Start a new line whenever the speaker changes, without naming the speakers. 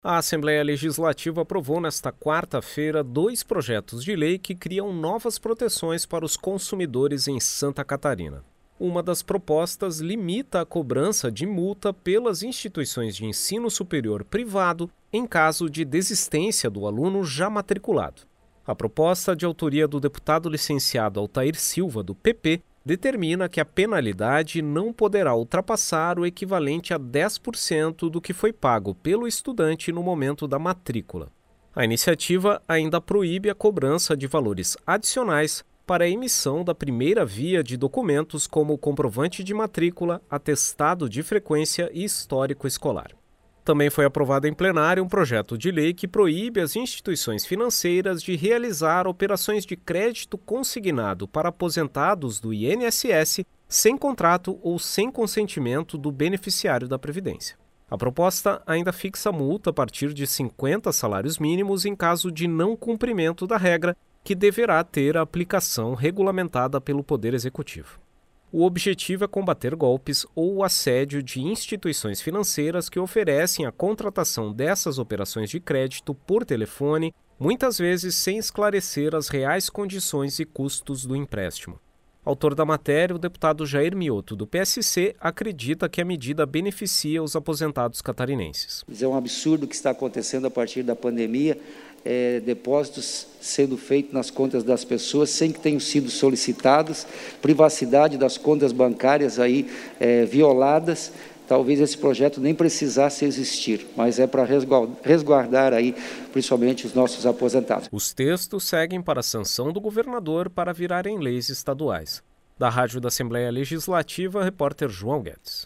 A Assembleia Legislativa aprovou nesta quarta-feira 2 projetos de lei que criam novas proteções para os consumidores em Santa Catarina. Uma das propostas limita a cobrança de multa pelas instituições de ensino superior privado em caso de desistência do aluno já matriculado. A proposta, de autoria do deputado licenciado Altair Silva, do PP, determina que a penalidade não poderá ultrapassar o equivalente a 10% do que foi pago pelo estudante no momento da matrícula. A iniciativa ainda proíbe a cobrança de valores adicionais para a emissão da primeira via de documentos como comprovante de matrícula, atestado de frequência e histórico escolar. Também foi aprovado em plenário um projeto de lei que proíbe as instituições financeiras de realizar operações de crédito consignado para aposentados do INSS sem contrato ou sem consentimento do beneficiário da Previdência. A proposta ainda fixa multa a partir de 50 salários mínimos em caso de não cumprimento da regra, que deverá ter a aplicação regulamentada pelo Poder Executivo. O objetivo é combater golpes ou o assédio de instituições financeiras que oferecem a contratação dessas operações de crédito por telefone, muitas vezes sem esclarecer as reais condições e custos do empréstimo. Autor da matéria, o deputado Jair Mioto, do PSC, acredita que a medida beneficia os aposentados catarinenses.
É um absurdo o que está acontecendo a partir da pandemia, depósitos sendo feitos nas contas das pessoas sem que tenham sido solicitados, privacidade das contas bancárias aí violadas. Talvez esse projeto nem precisasse existir, mas é para resguardar aí, principalmente os nossos aposentados.
Os textos seguem para a sanção do governador para virarem leis estaduais. Da Rádio da Assembleia Legislativa, repórter João Guedes.